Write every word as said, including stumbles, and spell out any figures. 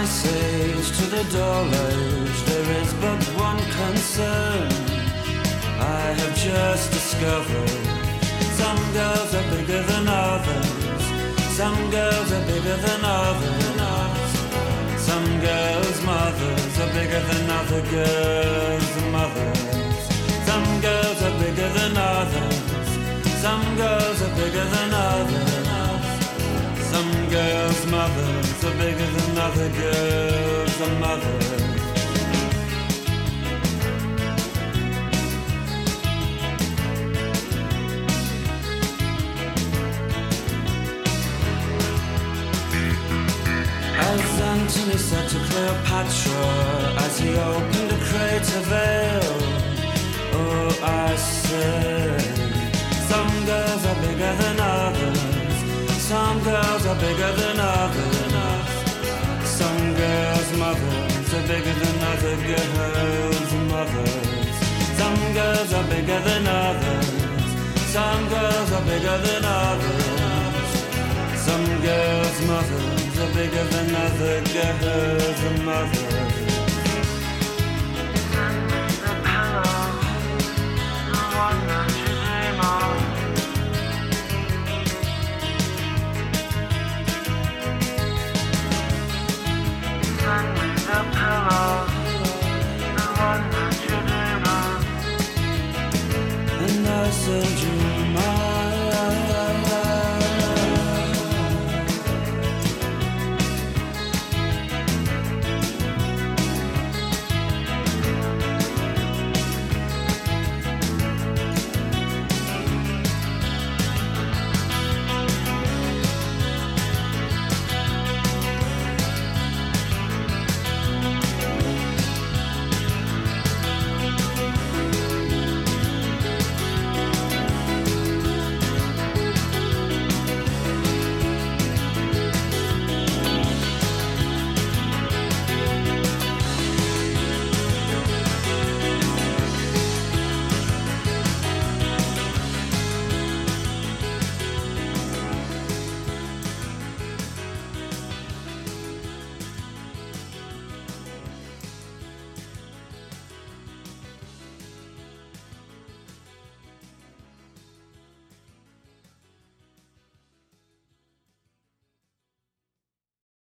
ice age to the dull age, there is but one concern I have just discovered. Some girls are bigger than others. Some girls are bigger than others. Some girls' mothers are bigger than other girls' mothers. Some girls are bigger than others. Some girls are bigger than others. Some girls' mothers are bigger than other girls' mothers. As Antony said to Cleopatra as he opened a crater veil, oh, I said, some girls are bigger than others. Some girls are bigger than others. Some girls' mothers are bigger than other girls' mothers. Some girls are bigger than others. Some girls are bigger than others. Some girls' mothers are bigger than other girls' mothers. The pillow, the one that you dream of. Send me the pillow, the one that you dream of. And I send you